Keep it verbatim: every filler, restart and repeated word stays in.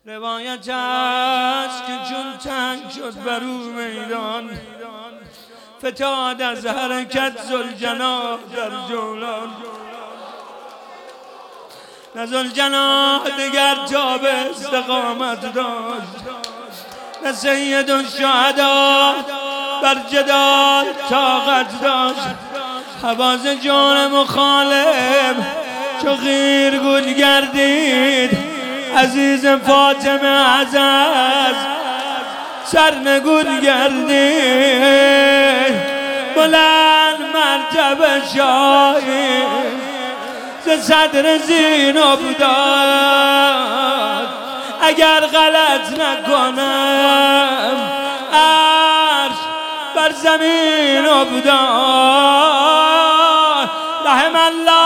روایت است که چون تنگ شد بر او میدان، فتاد از حرکت ذوالجناح در جولان. نه ذوالجناح دگر تاب استقامت داشت، نه سید الشهدا بر جدال طاقت داشت. حواس جان مخالف چو غیر گل گردید، عزیز فاطمه عزیز سرنگون گردید. بلند مرتبه شاهی ز صدر زینب داد، اگر غلط نکنم عرش بر زمین افتاد. رحم الله